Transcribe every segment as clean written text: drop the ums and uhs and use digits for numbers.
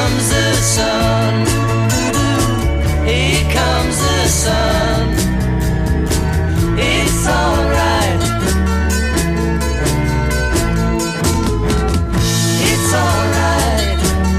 comes the sun. Here comes the sun. It's alright. It's alright.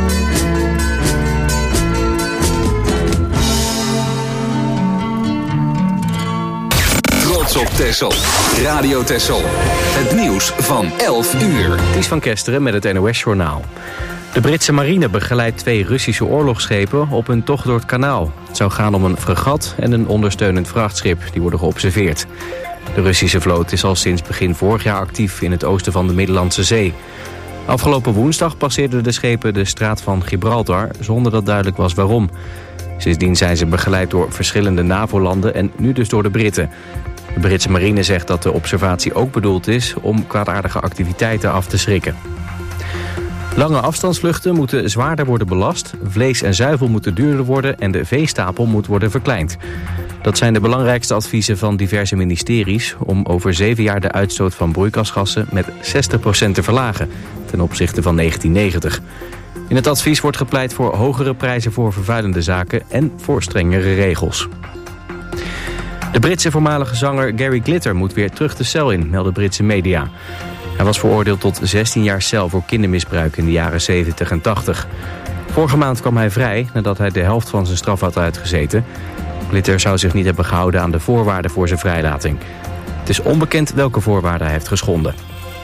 Trots op Texel. Radio Texel. Het nieuws van 11 uur. Ties van Kesteren met het NOS-journaal. De Britse marine begeleidt 2 Russische oorlogsschepen op hun tocht door het kanaal. Het zou gaan om een fregat en een ondersteunend vrachtschip. Die worden geobserveerd. De Russische vloot is al sinds begin vorig jaar actief in het oosten van de Middellandse Zee. Afgelopen woensdag passeerden de schepen de straat van Gibraltar zonder dat duidelijk was waarom. Sindsdien zijn ze begeleid door verschillende NAVO-landen en nu dus door de Britten. De Britse marine zegt dat de observatie ook bedoeld is om kwaadaardige activiteiten af te schrikken. Lange afstandsvluchten moeten zwaarder worden belast, vlees en zuivel moeten duurder worden en de veestapel moet worden verkleind. Dat zijn de belangrijkste adviezen van diverse ministeries om over 7 jaar de uitstoot van broeikasgassen met 60% te verlagen ten opzichte van 1990. In het advies wordt gepleit voor hogere prijzen voor vervuilende zaken en voor strengere regels. De Britse voormalige zanger Gary Glitter moet weer terug de cel in, melden Britse media. Hij was veroordeeld tot 16 jaar cel voor kindermisbruik in de jaren 70 en 80. Vorige maand kwam hij vrij nadat hij de helft van zijn straf had uitgezeten. Glitter zou zich niet hebben gehouden aan de voorwaarden voor zijn vrijlating. Het is onbekend welke voorwaarden hij heeft geschonden.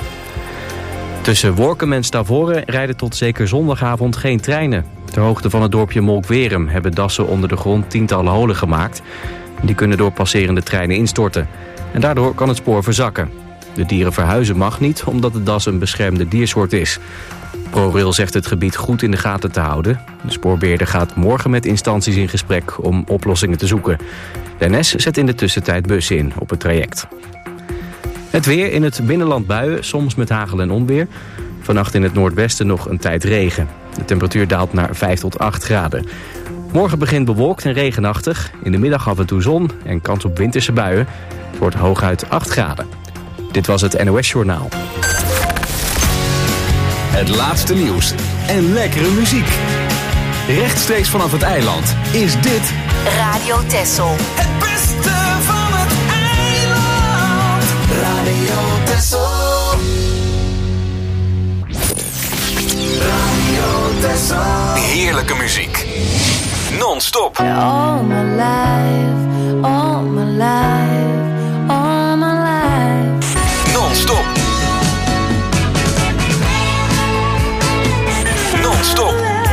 Tussen Workum en Stavoren rijden tot zeker zondagavond geen treinen. Ter hoogte van het dorpje Molkwerum hebben dassen onder de grond tientallen holen gemaakt. Die kunnen door passerende treinen instorten. En daardoor kan het spoor verzakken. De dieren verhuizen mag niet, omdat de das een beschermde diersoort is. ProRail zegt het gebied goed in de gaten te houden. De spoorbeheerder gaat morgen met instanties in gesprek om oplossingen te zoeken. De NS zet in de tussentijd bussen in op het traject. Het weer, in het binnenland buien, soms met hagel en onweer. Vannacht in het noordwesten nog een tijd regen. De temperatuur daalt naar 5 tot 8 graden. Morgen begint bewolkt en regenachtig. In de middag af en toe zon en kans op winterse buien. Het wordt hooguit 8 graden. Dit was het NOS-journaal. Het laatste nieuws en lekkere muziek. Rechtstreeks vanaf het eiland is dit Radio Texel. Het beste van het eiland. Radio Texel. Radio Texel. heerlijke muziek. Non-stop. All my life, all my life, all my life. Non-stop. Non-stop.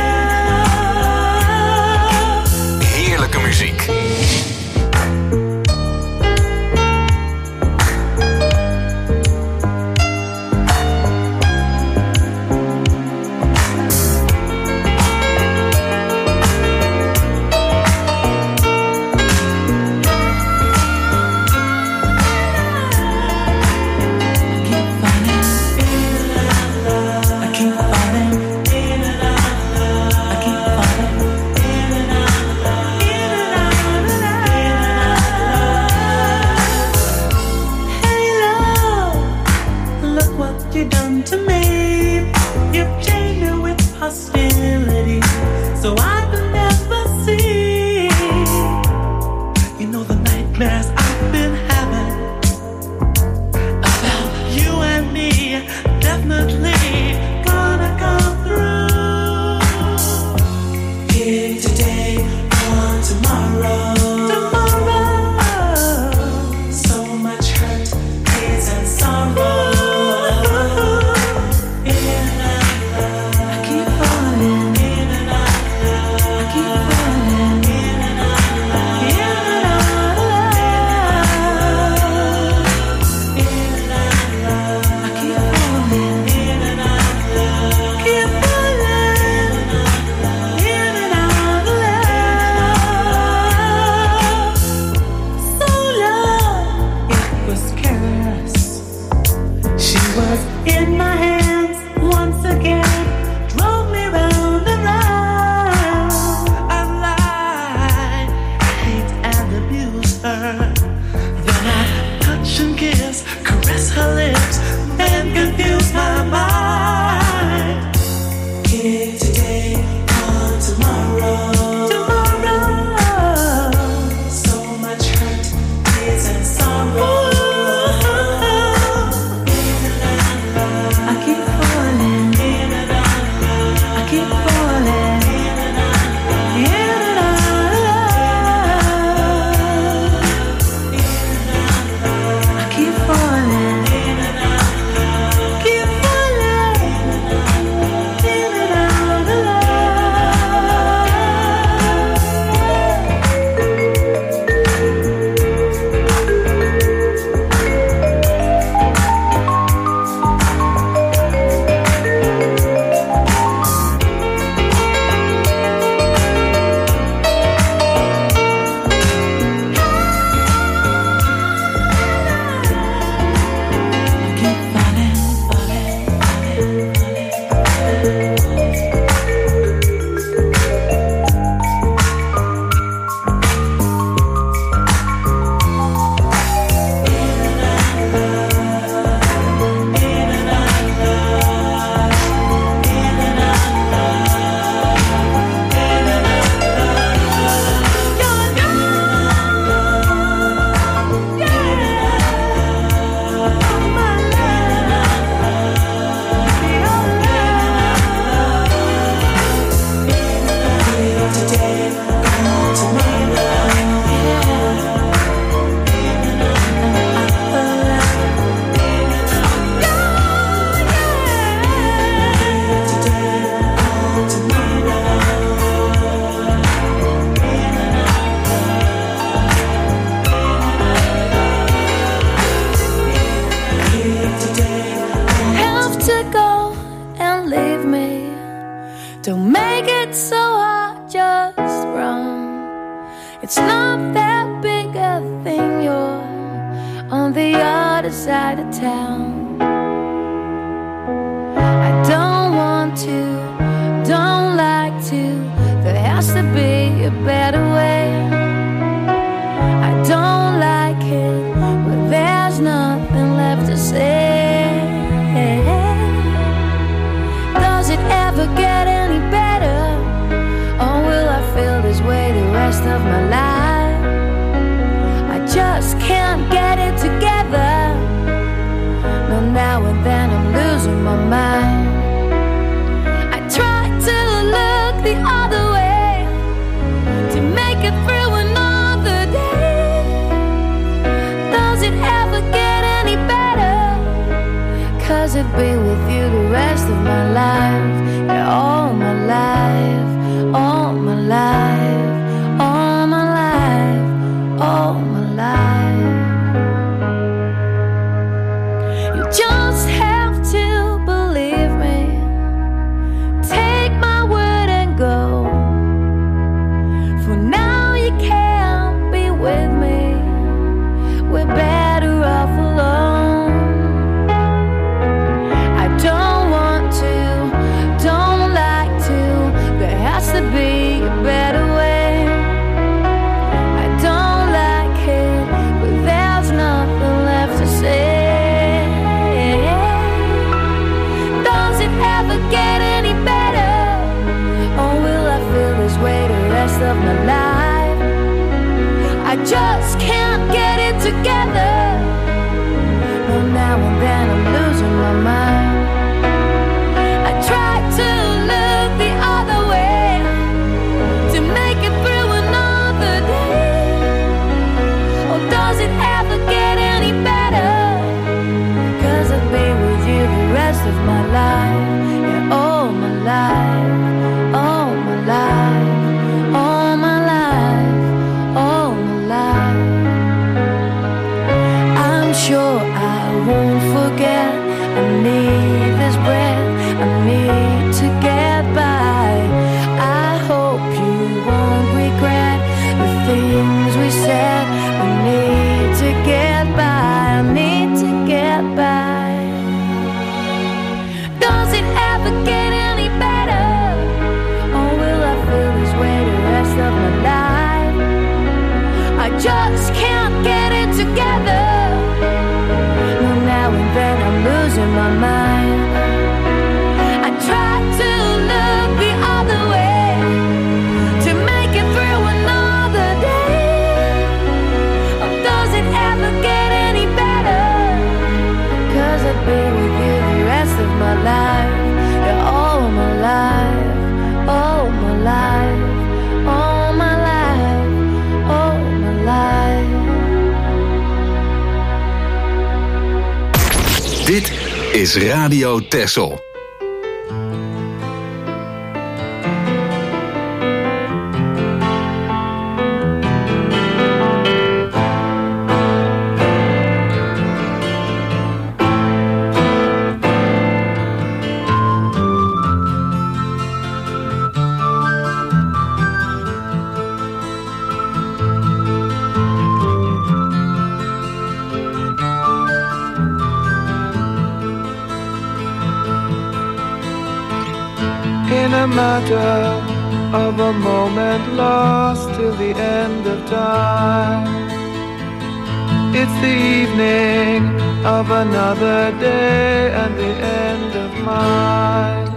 Heerlijke muziek. Today on It's not that big a thing, you're on the other side of town. I don't want to, don't like to, there has to be a better way. I don't like it, but there's nothing left to say. Does it ever get any better? Or will I feel this way the rest of my life? I just can't get it together. No, now and then I'm losing my mind. I try to look the other way to make it through another day. Does it ever get any better? 'Cause I'd be with you the rest of my life. Yeah, all my life. All my life, all my life, all my life. You just have to believe me. Take my word and go. For now you can't be with me. We're better off alone. I don't want to, don't lie. Dit is Radio Texel. Matter of a moment lost till the end of time. It's the evening of another day and the end of mine.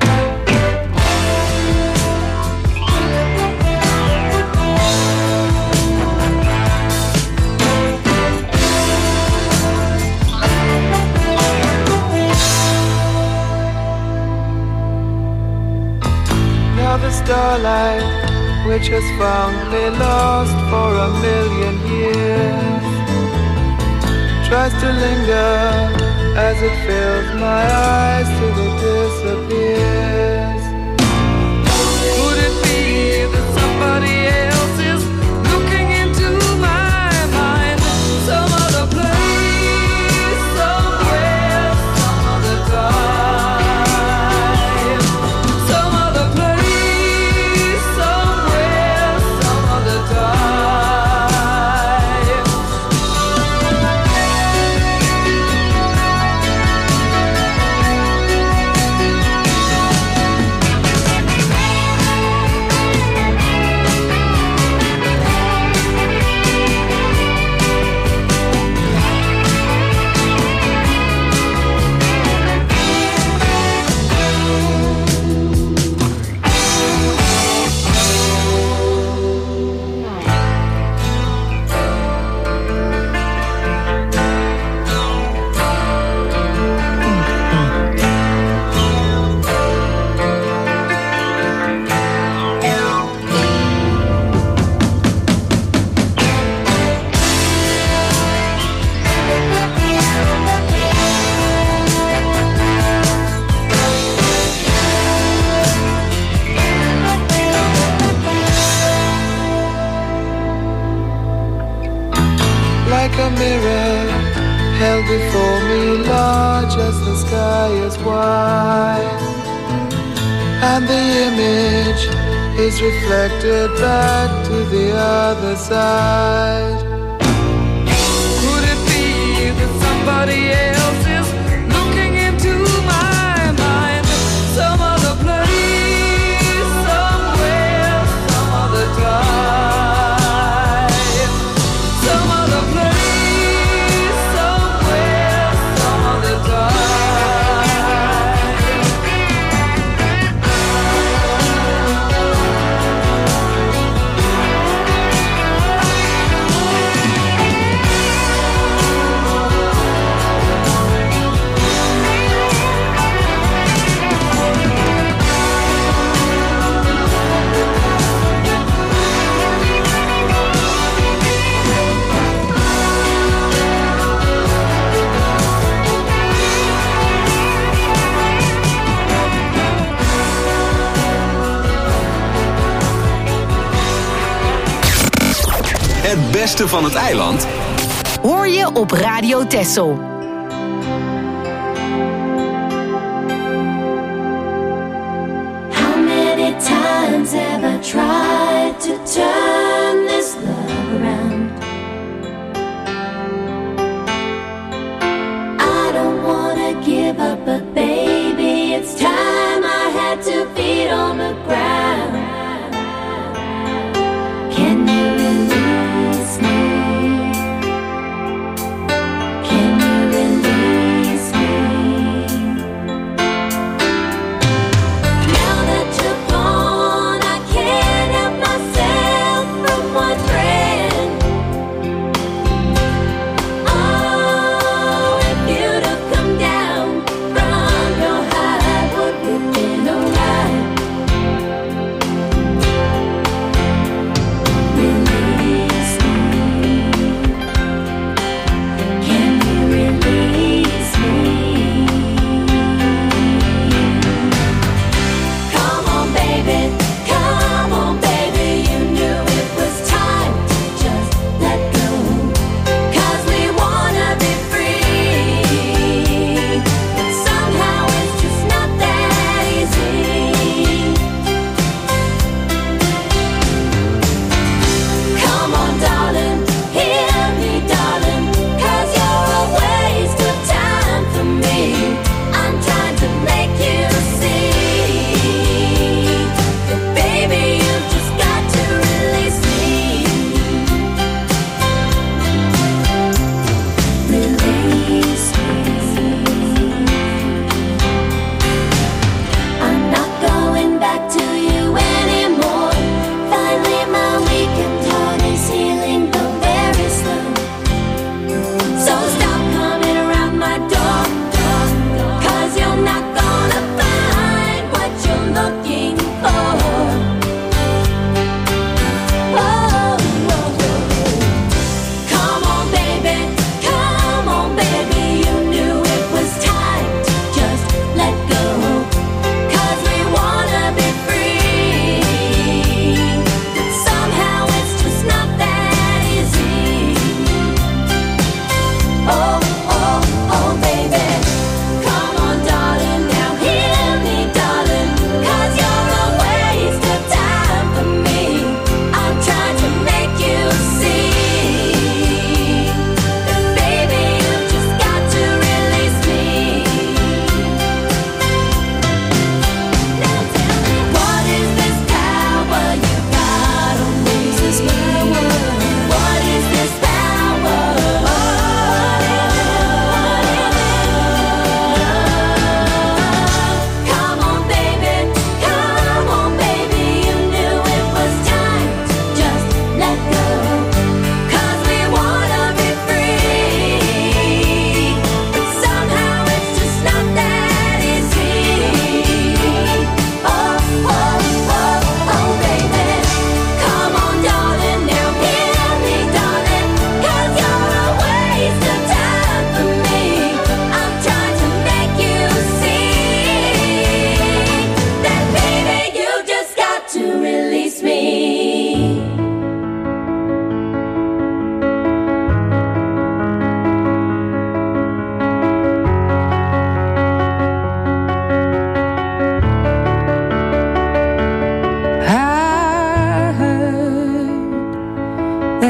The starlight, which has found me lost for 1,000,000 years, tries to linger as it fills my eyes till it disappears. Could it be that somebody else is looking into my mind? Some other place, somewhere, some other time, some other place. A mirror held before me, large as the sky is wide, and the image is reflected back to the other side. Could it be that somebody else is looking into my mind? Some other place, somewhere, some other time, some other place. Het beste van het eiland hoor je op Radio Texel. How many times have I tried to turn this love around? I don't wanna give up, but baby, it's time I had 2 feet on the ground. Can you release me? Can you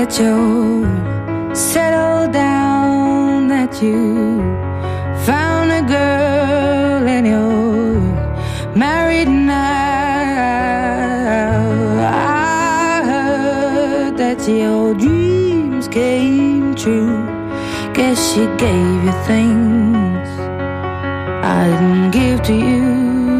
that you settled down, that you found a girl and you're married now. I heard that your dreams came true. Guess she gave you things I didn't give to you.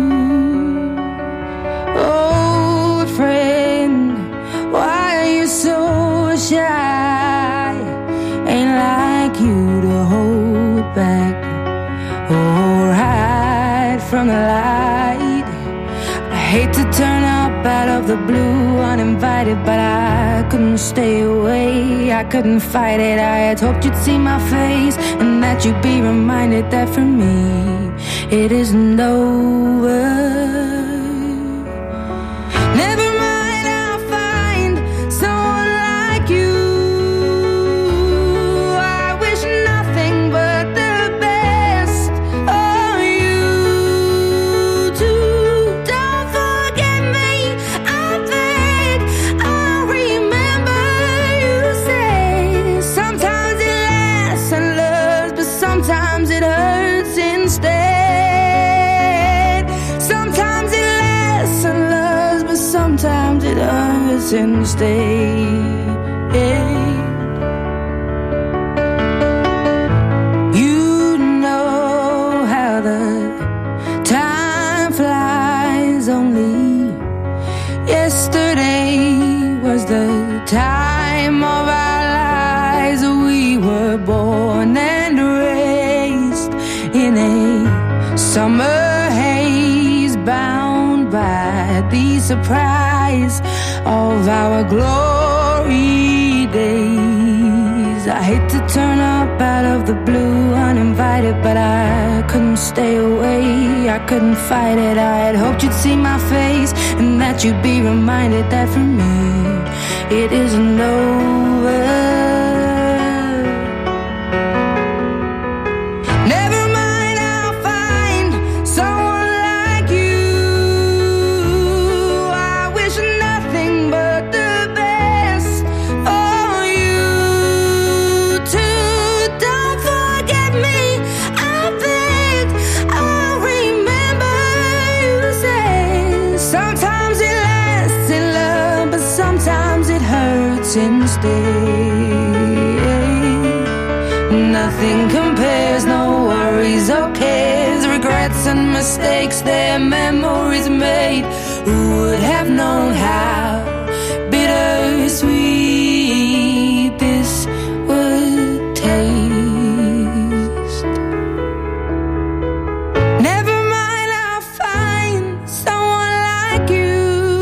Old friend, why are you so shy? Ain't like you to hold back or hide from the light. I hate to turn up out of the blue uninvited, but I couldn't stay away, I couldn't fight it. I had hoped you'd see my face and that you'd be reminded that for me it isn't over. Never mind, I'll find someone like you. I wish nothing but the best of you too. Don't forget me, I beg. I remember you say sometimes it lasts and loves, but sometimes it hurts instead. Sometimes it lasts and loves, but sometimes it hurts instead. You know how the time flies. Only yesterday was the time of our lives. We were born and raised in a summer haze, bound by the surprise of our glory days. I hate to turn up out of the blue uninvited, but I couldn't stay away, I couldn't fight it. I had hoped you'd see my face and that you'd be reminded that for me it isn't over. Nothing compares, no worries or cares, regrets and mistakes, their memories made. Who would have known how bittersweet this would taste? Never mind, I'll find someone like you.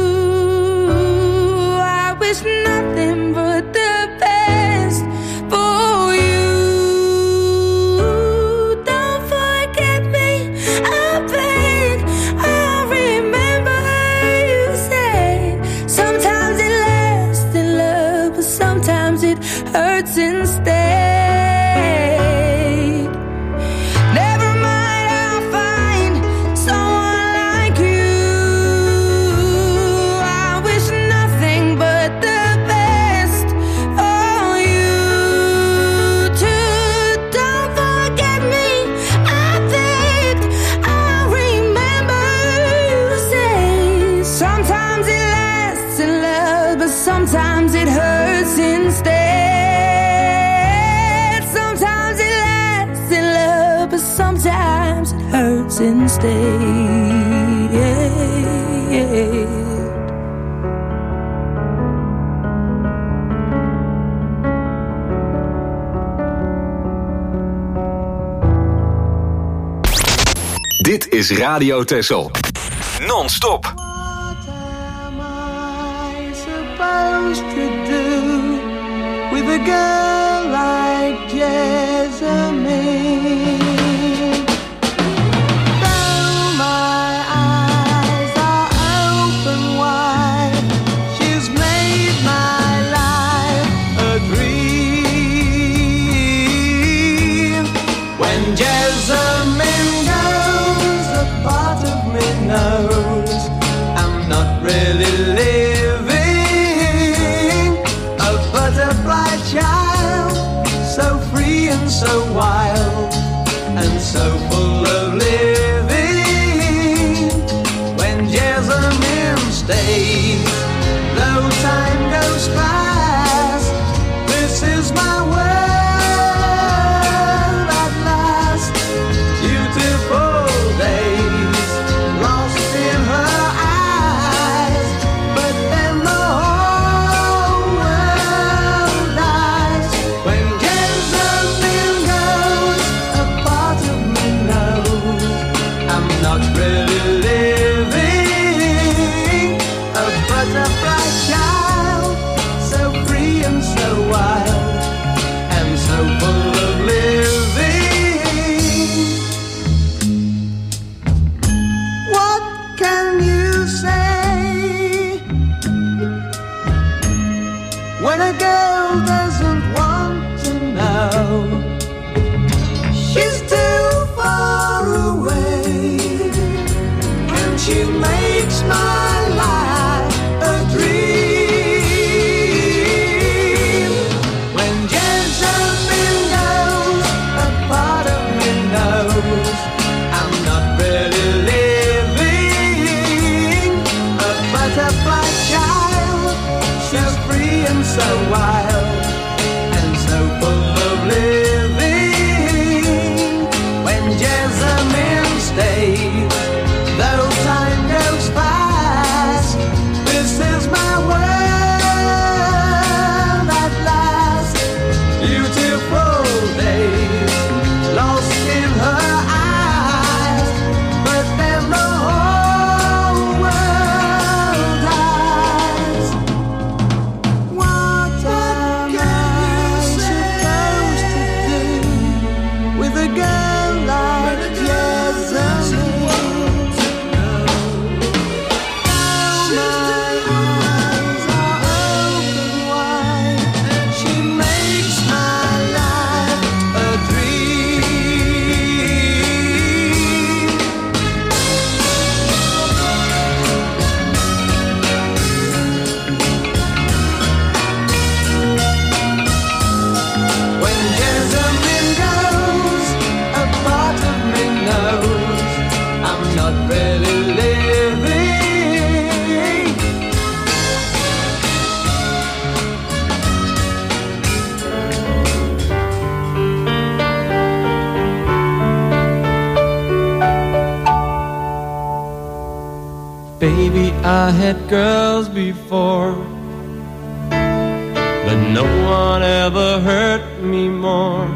I wish nothing but the best for you. Don't forget me, I beg. I remember you said sometimes it lasts in love, but sometimes it hurts instead. Never mind, I'll find someone like you. I wish nothing but the best for you too. Don't forget me, I beg. I remember you say sometimes it lasts in love, but sometimes it hurts instead. Sometimes it lasts in love, but sometimes it hurts instead. Dit is Radio Texel. Non-stop. What am I supposed to do with a girl like Jessamine? Though my eyes are open wide, she's made my life a dream. When Jessamine goes, a part of me knows I'm not really living. A butterfly butterfly child, so free and so wild, and so full of living. What can you say when a girl doesn't want to know? She's too far away, and she makes my life a dream. When Jessamine goes, a part of me knows I'm not really living. A butterfly child, she's free and so wild, and so full of living. When Jessamine stays, though time goes fast, this is my world at last. Beautiful days lost in her eyes, but then the whole world dies. What am I supposed to do with a girl like Jessamine? Baby, I had girls before, but no one ever hurt me more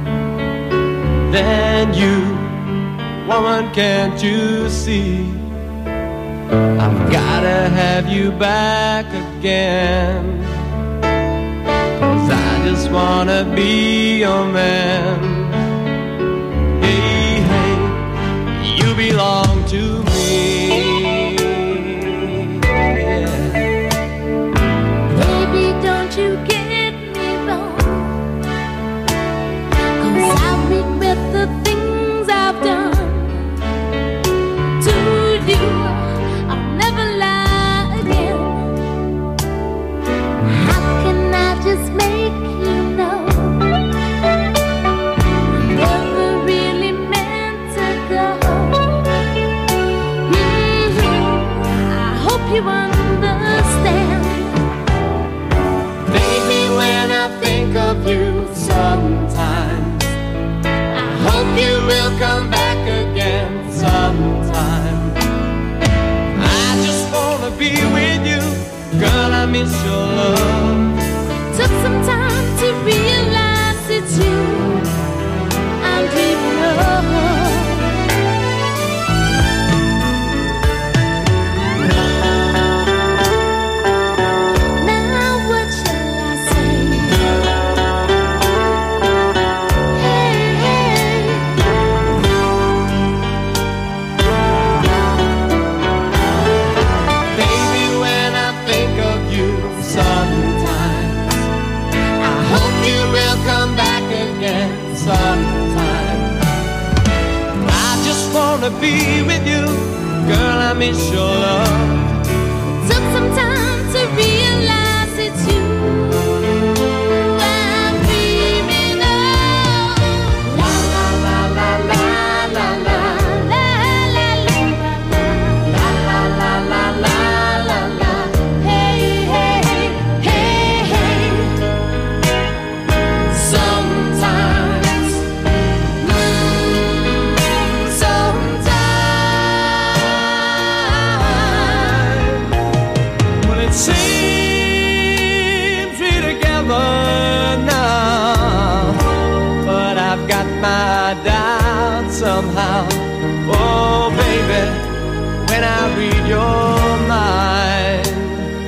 than you. Woman, can't you see? I've gotta have you back again, 'cause I just wanna be your man. Hey, hey, you belong to me. Baby, don't you get me wrong, 'cause I regret the things I've done to you. I'll never lie again. How can I just make you know I never really meant to go? I hope you understand. Baby, when I think of you sometimes, I hope you will come back again sometime. I just wanna be with you, girl, I miss your love. Took some time to realize it's you I'm dreaming of. Now what shall I say? Hey, hey. Baby, when I think of you sometimes, I hope you will come back again sometime. I just wanna be with you, girl, I miss your love. Took some time to realize it's you I'm dreaming of. La la la la la la la la la la la la la la la la. Hey hey hey hey. Sometimes, sometimes. Well, it seems we're together now, but I've got my doubts somehow. Oh, baby, when I read your mind,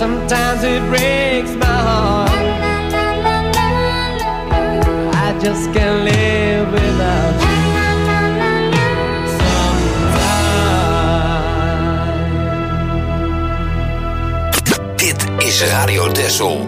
sometimes it breaks my heart. I just can't live without you. Sometimes. Dit is Radio Texel.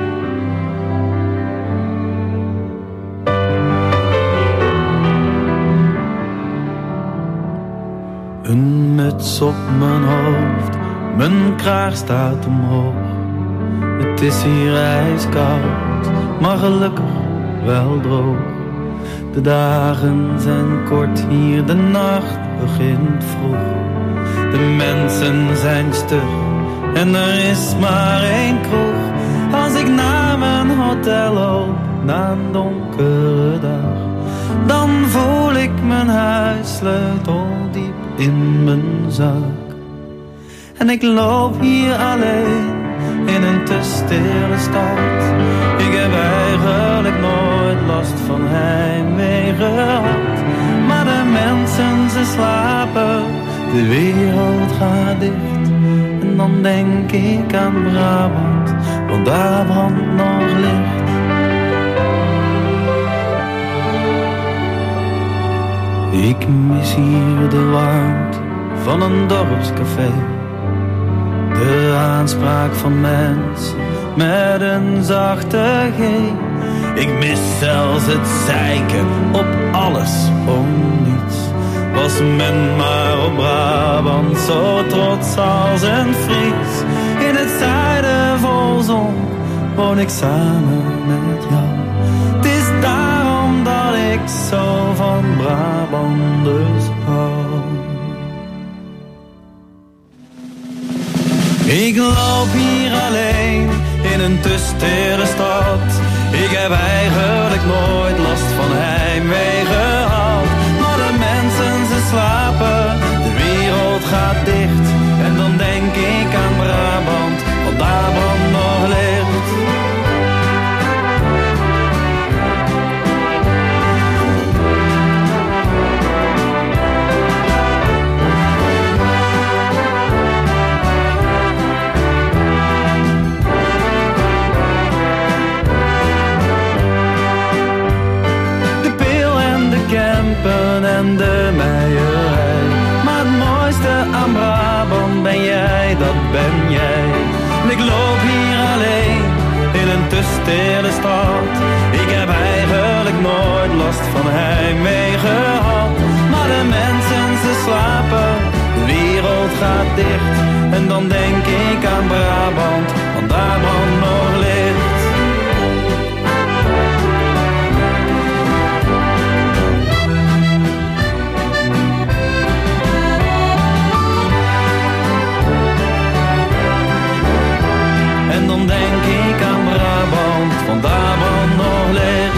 Een muts op mijn hoofd, mijn kraag staat omhoog. Het is hier ijskoud, maar gelukkig wel droog. De dagen zijn kort hier, de nacht begint vroeg. De mensen zijn stug en er is maar één kroeg. Als ik naar mijn hotel loop, na een donkere dag, dan voel ik mijn huissleutel diep in mijn zak. En ik loop hier alleen in een te stille stad. Ik heb eigenlijk nooit last van heimwee gehad. Maar de mensen, ze slapen, de wereld gaat dicht. En dan denk ik aan Brabant, want daar brandt nog licht. Ik mis hier de warmte van een dorpscafé. De aanspraak van mensen met een zachte G. Ik mis zelfs het zeiken op alles om niets. Was men maar op Brabant zo trots als een Fries. In het zuiden vol zon woon ik samen met jou. Het is daarom dat ik zo van Brabanders hou. Ik loop hier alleen in een te stille stad. Ik heb eigenlijk nooit last van heimwee gehad. Maar de mensen, ze slapen, de wereld gaat dicht. En dan denk ik aan Brabant, want daar brandt nog licht. En de meierij. Maar het mooiste aan Brabant ben jij, dat ben jij. En ik loop hier alleen in een te stille stad. Ik heb eigenlijk nooit last van heimwee gehad. Maar de mensen, ze slapen, de wereld gaat dicht. En dan denk ik aan Brabant, want daar brandt nog licht. En dan denk ik aan Brabant, want daar brandt nog licht.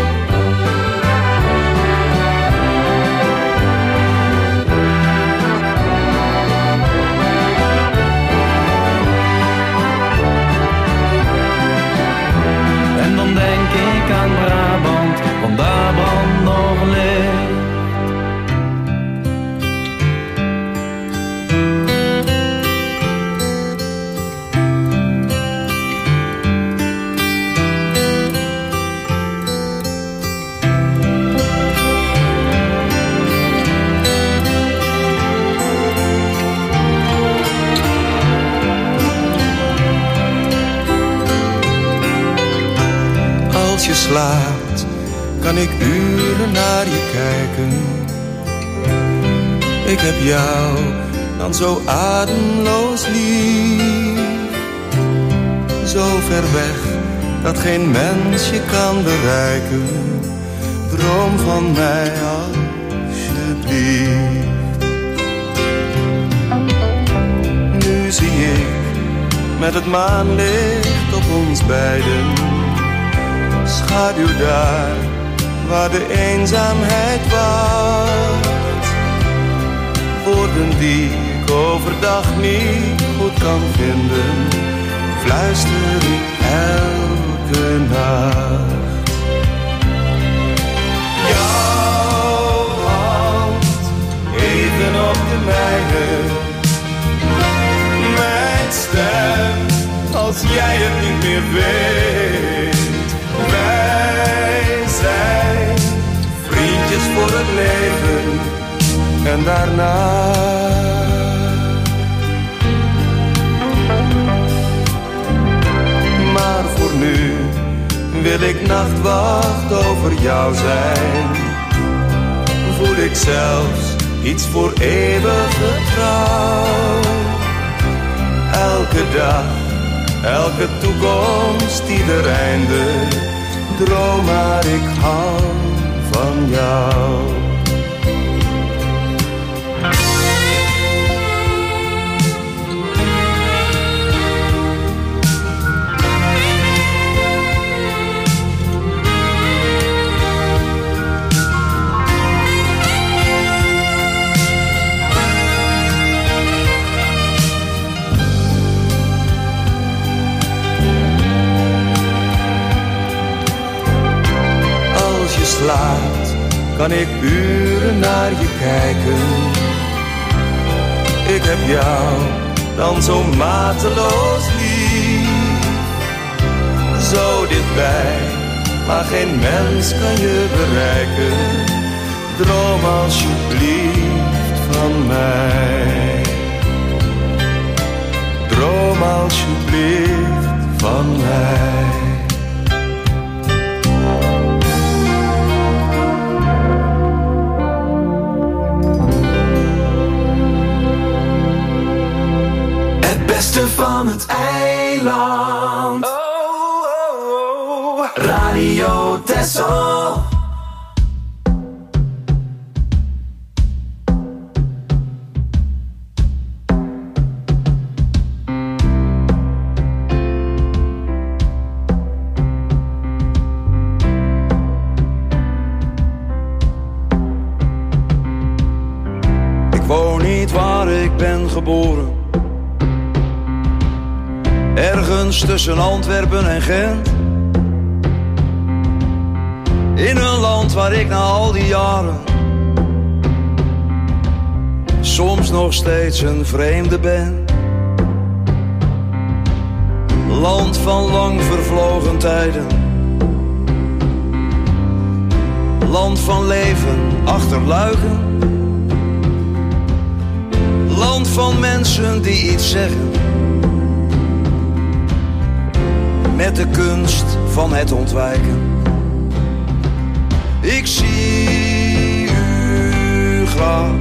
En dan denk ik aan Brabant, want daar brandt nog licht. Als je slaapt, kan ik uren naar je kijken. Ik heb jou dan zo ademloos lief. Zo ver weg, dat geen mens je kan bereiken. Droom van mij alsjeblieft. Nu zie ik met het maanlicht op ons beiden. Schaduw daar, waar de eenzaamheid wacht. Woorden die ik overdag niet goed kan vinden, fluister ik elke nacht. Jouw hand, even op de mijne. Mijn stem als jij het niet meer weet. Wij zijn vriendjes voor het leven en daarna. Maar voor nu wil ik nachtwacht over jou zijn. Voel ik zelfs iets voor eeuwige trouw. Elke dag, elke toekomst, ieder einde. Droom maar ik hou van jou. Slaapt, kan ik uren naar je kijken. Ik heb jou dan zo mateloos lief. Zo dichtbij, maar geen mens kan je bereiken. Droom alsjeblieft van mij. Droom alsjeblieft van mij. Beste van het eiland. Oh, oh, oh. Radio Texel. Ik woon niet waar ik ben geboren. Ergens tussen Antwerpen en Gent. In een land waar ik na al die jaren soms nog steeds een vreemde ben. Land van lang vervlogen tijden. Land van leven achter luiken. Land van mensen die iets zeggen. Met de kunst van het ontwijken. Ik zie u graag.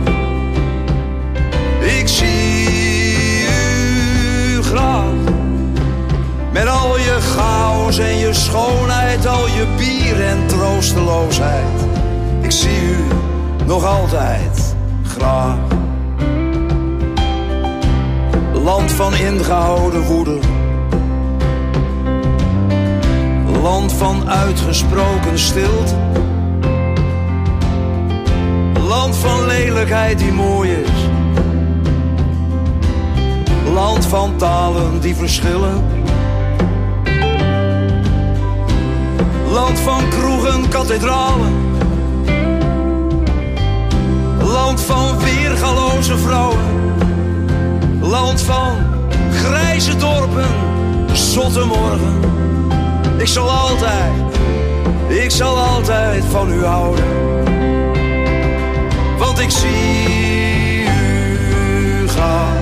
Ik zie u graag. Met al je chaos en je schoonheid, al je bier en troosteloosheid. Ik zie u nog altijd graag. Land van ingehouden woede. Land van uitgesproken stilte. Land van lelijkheid die mooi is. Land van talen die verschillen. Land van kroegen, kathedralen. Land van weergaloze vrouwen. Land van grijze dorpen, zotte morgen. Ik zal altijd van u houden. Want ik zie u graag.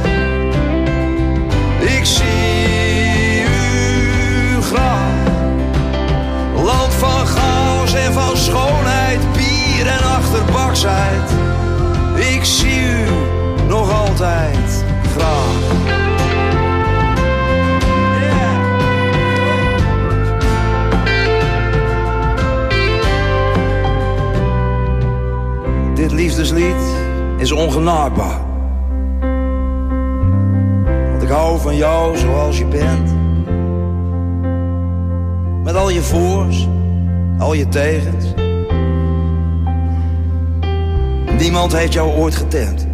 Ik zie u graag. Land van chaos en van schoonheid, bier en achterbaksheid. Ik zie u nog altijd graag. Dit liefdeslied is ongenaakbaar. Want ik hou van jou zoals je bent. Met al je voor's, al je tegens. Niemand heeft jou ooit getemd.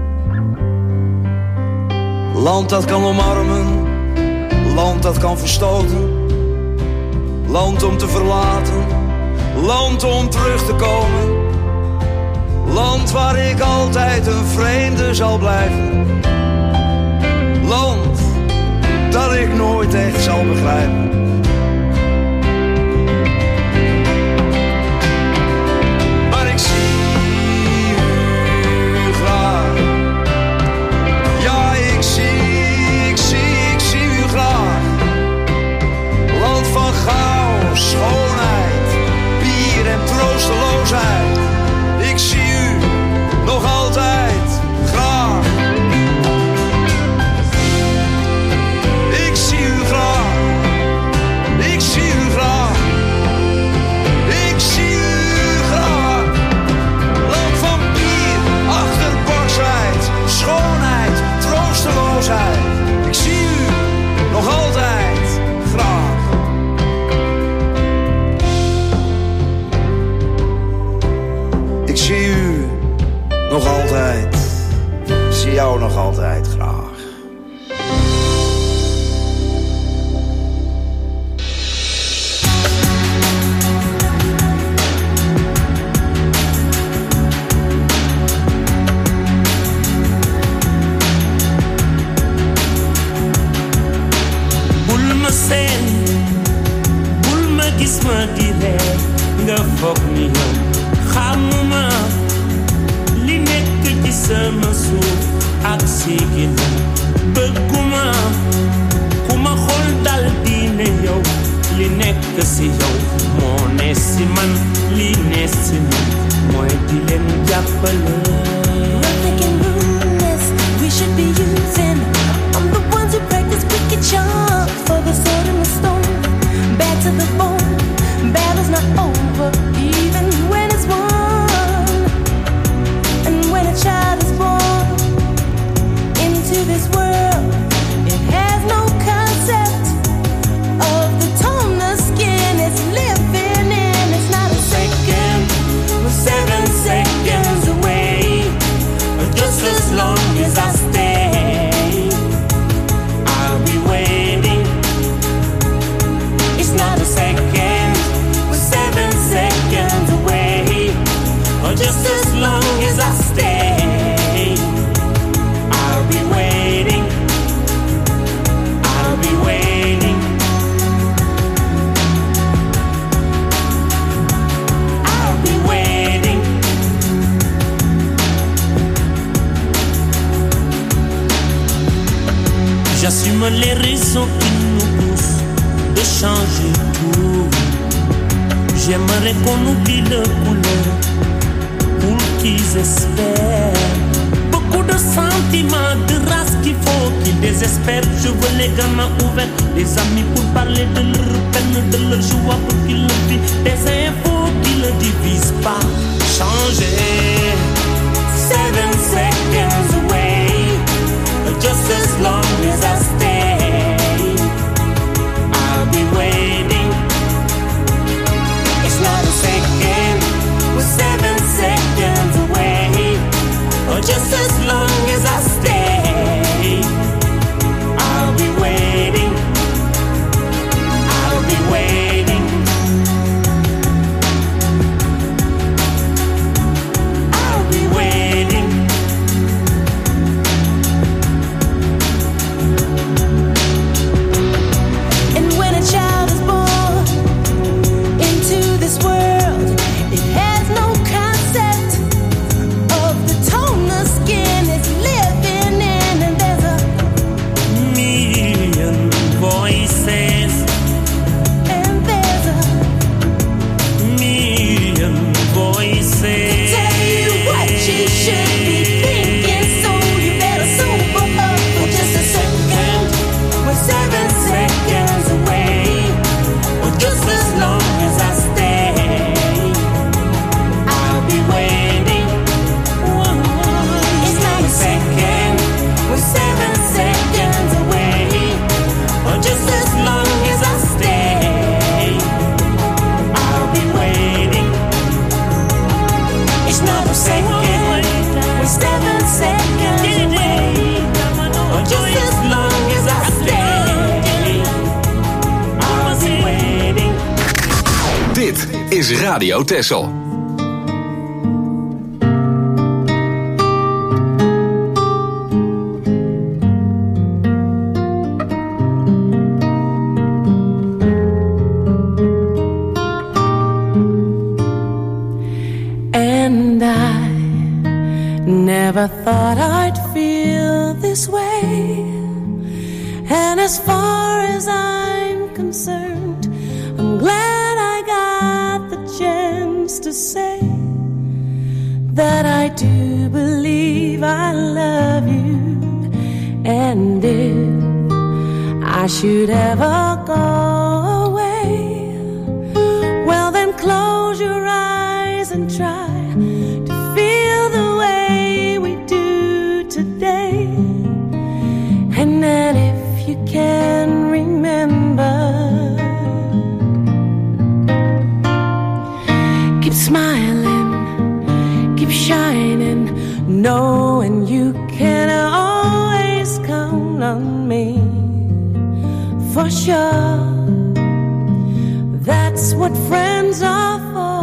Land dat kan omarmen, land dat kan verstoten. Land om te verlaten, land om terug te komen. Land waar ik altijd een vreemde zal blijven. Land dat ik nooit echt zal begrijpen. Maar ik zie u graag. Ja, ik zie u graag. Land van chaos, schoonheid, bier en troosteloosheid. Ik zie u nog altijd graag. Ik zie u graag. Ik zie u graag. Ik zie u graag. Land van bier, achterbaksheid, schoonheid, troosteloosheid. Ik zie u nog altijd graag. Ik zie u nog altijd. Ik zie jou nog altijd graag. Bul ma seen, bul ma gis ma di reer, nga foog ni yow xamuma li nekk ci sama suuf ak siigi la bëgguma ku ma xool dal di ne yow li nekk si yow moo ne si man li ne si man mooy di leen jàppale. Nothing can ruin this. We should be using. I'm the ones who practice wicked charms for the sword and the stone. Bad to the bone. Battle's not over, even when it's won. And when a child is born into this world, it has no concept of the tone the skin it's living in. It's not a second, we're 7 seconds away. Just as long as I stay, I'll be waiting. It's not a second, we're 7 seconds away. Just as long as I stay, I'll be waiting. I'll be waiting. I'll be waiting. J'assume les raisons qui nous poussent de changer tout. J'aimerais qu'on oublie le couleur pour qu'ils espèrent. Beaucoup de sentiments, de race qu'il faut qu'ils désespèrent. Je veux les gamins ouverts, des amis pour parler de leur peine, de leur joie pour qu'ils le vivent. Des infos qui ne divisent pas. Changer. 7 seconds away. Just as long as I stay, I'll be waiting. It's not a second, we're 7 seconds away. Just as long as I stay, I'll be waiting. I'll be waiting. I'll be waiting. And when a child is born into this world, it has no concept of the tone the skin is living in. And there's a million voices, and there's a million voices. tell you what you should be thinking, so you better sober up for just a second. We're 7 seconds away. Well, just as long as I stay, I'll be waiting. It's not a second, we're 7 seconds away. Well, just as long as I stay, I'll be waiting. It's not a second, we're 7 seconds away. Well, just as long as I stay, I'll be waiting. Dit is Radio Texel. Never thought I'd feel this way. And as far as I'm concerned, I'm glad I got the chance to say that I do believe I love you. And if I should ever go away, well then close your eyes and try to feel the way we do today. And then if you can remember, keep smiling, keep shining, knowing you can always count on me. For sure, that's what friends are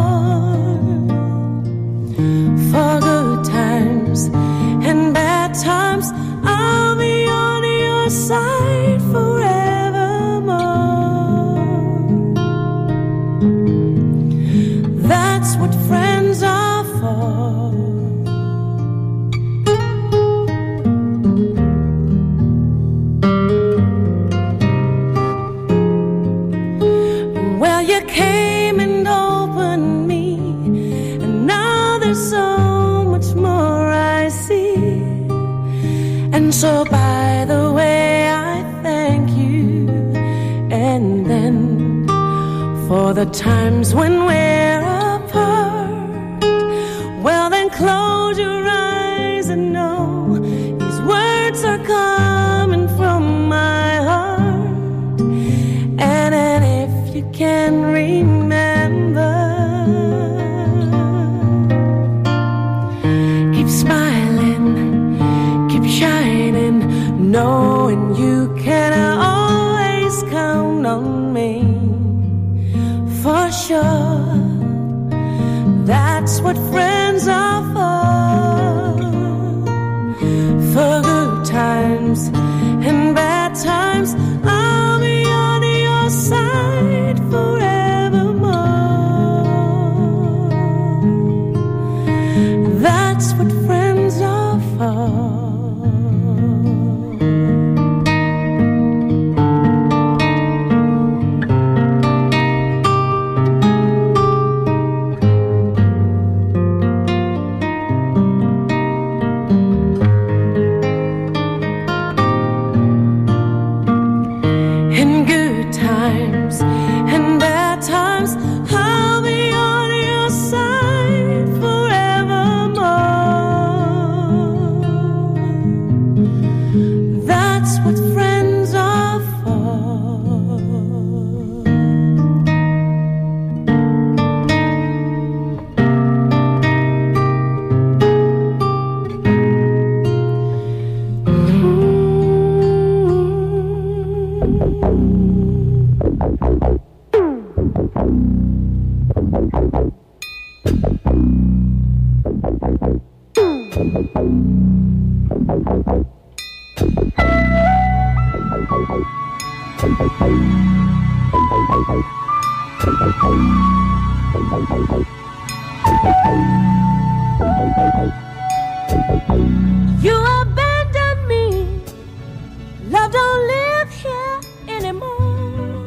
for good times and bad times. I'll be on your side forevermore. That's what friends are for. You came and opened me, and now there's so much more I see. And so by the way, I thank you. And then for the times when we're apart, well then close your eyes and know these words are coming from my heart. And then if you can remember, keep smiling, keep shining, knowing you can always count on me. For sure, that's what friends are for good times and bad times. I'll be on your side forevermore. That's what friends are for. In good times and bad times, I'll be on your side forevermore. That's what friends are for. You abandoned me, love don't live here anymore.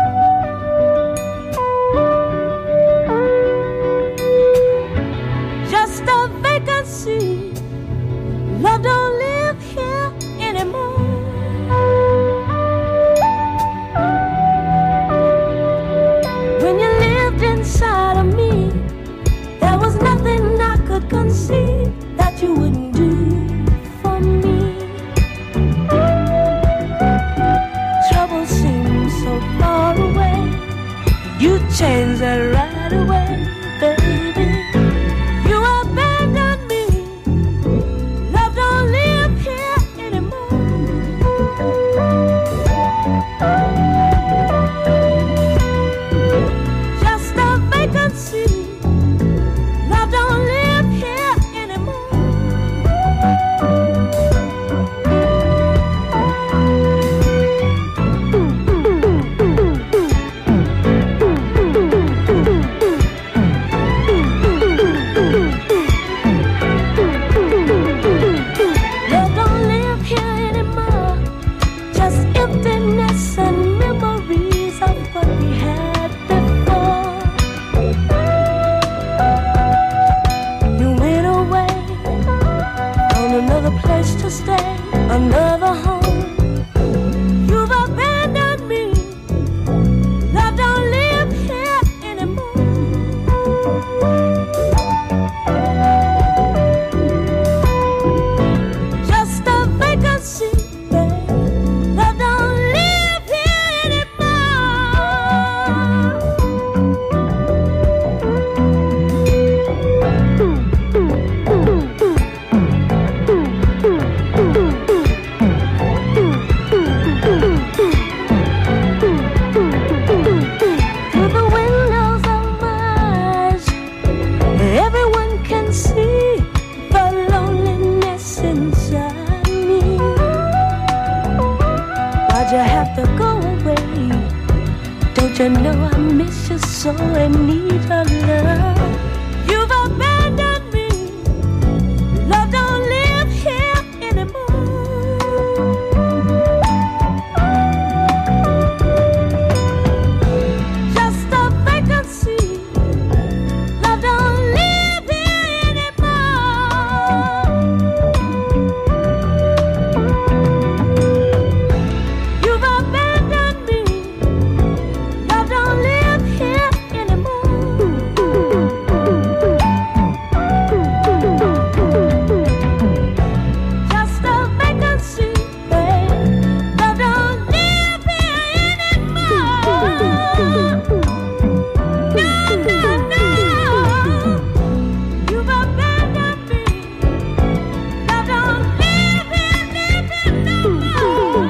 Just a vacancy, love don't live here anymore. When you lived inside of me, there was nothing I could conceive that you wouldn't do for me. Trouble seems so far away, you changed that right away, baby. You abandoned me, love don't live here anymore. Just a vacancy, love don't live here anymore. But you know I miss you so and need your love. You've abandoned me. Love don't live here anymore. Just a vacancy. Love don't live here anymore. You've abandoned me. Love don't live here anymore. Just a vacancy, babe. Love don't live here anymore. No, no, no. You've abandoned me. Love don't live here no more.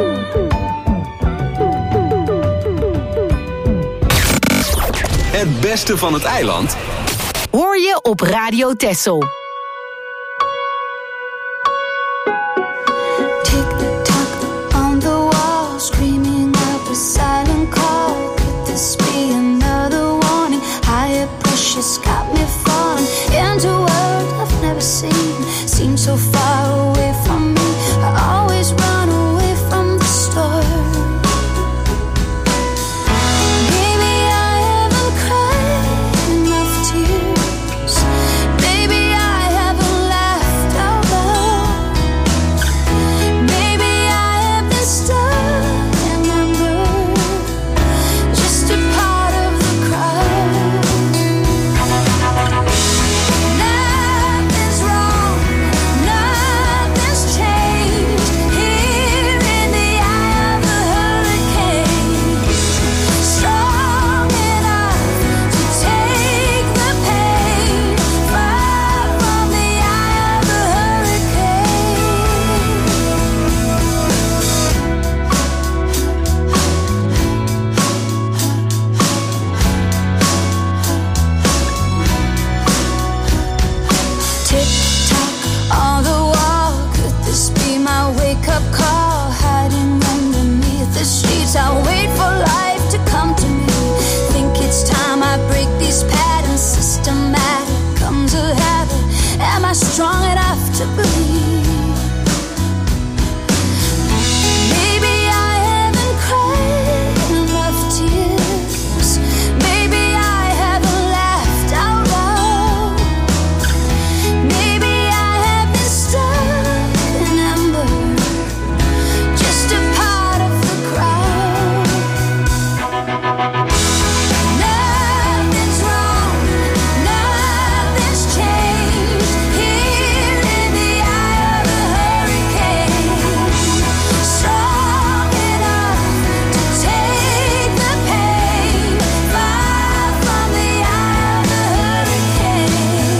Het beste van het eiland Hoor je op Radio Texel. Tick-tock on the wall, screaming up a silent call. Could this be another warning? Higher pressure's got me falling into a world I've never seen. Seems so far away from me. I always run away from the storm. Maybe I haven't cried enough tears. Maybe I haven't laughed out loud. Maybe I have been stuck in number, just a part of the crowd. Nothing's wrong, nothing's changed here in the eye of the hurricane. Strong enough to take the pain, far from the eye of the Tick-tock on the wall. Could this be my wake-up call? Hiding underneath the streets, I'll wait for life to come to me. Think it's time I break these patterns. Systematic comes a habit. Am I strong enough to believe? Maybe I haven't cried enough tears. Maybe I haven't laughed out loud. Maybe I have been stuck in amber, just a part of the crowd. Nothing's wrong, nothing's changed here in the eye of the hurricane. Strong enough to take the pain, far from the eye of the hurricane.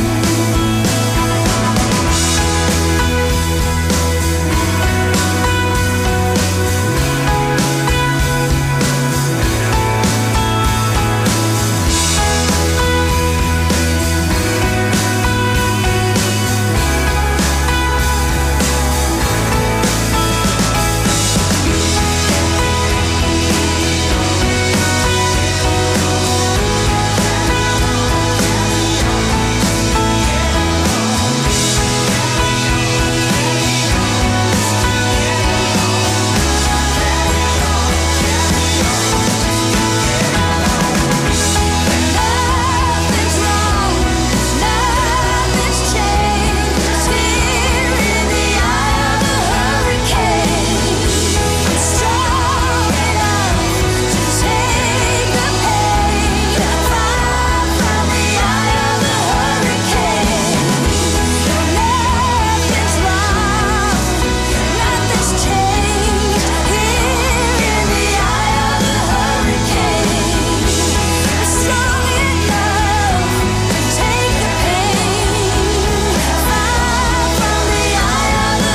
Nothing's wrong, nothing's changed here in the eye of the hurricane. Strong enough to take the pain, far from the eye of the hurricane. Nothing's wrong, nothing's changed here in the eye of the hurricane. Strong enough to take the pain, far from the eye of the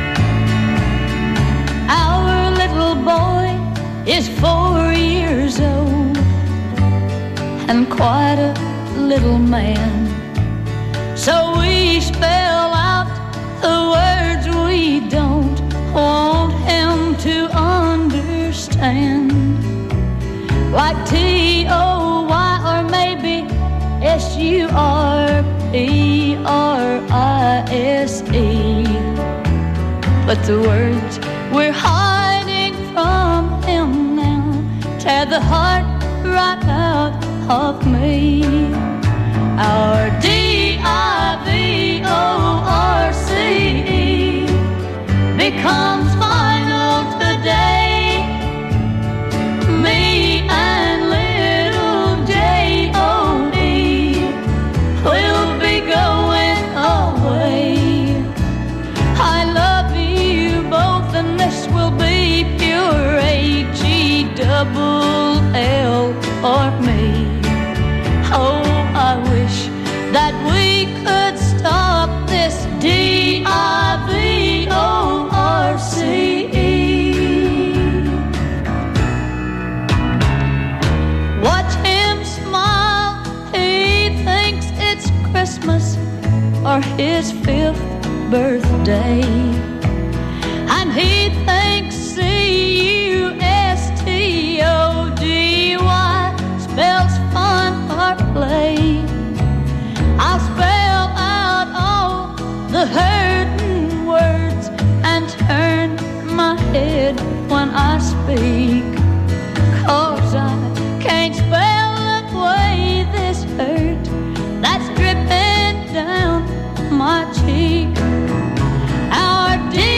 Our little boy is 4 years old. quite a little man. So we spell out the words we don't want him to understand. Like T-O-Y or maybe S-U-R-P-R-I-S-E. But the words we're hiding from him now tear the heart right out of me. Our D-I-V-O-R-C-E becomes final today. Me and little J-O-D will be going away. I love you both and this will be pure H-E-double-L or me. Oh, I wish that we could stop this D-I-V-O-R-C-E. Watch him smile, he thinks it's Christmas or his 5th birthday. And he thinks C-U-S-T-O-D-Y spells fun or play. I'll spell out all the hurting words and turn my head when I speak. 'Cause I can't spell away this hurt that's dripping down my cheek. Our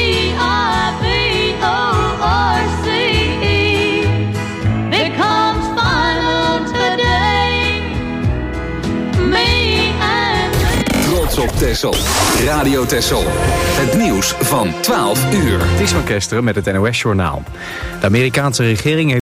D-I-V-O-R-C-E becomes final today. Me and Trots op Texel. Radio Texel. Het nieuws van 12 uur. Het is van Kesteren met het NOS-journaal. De Amerikaanse regering heeft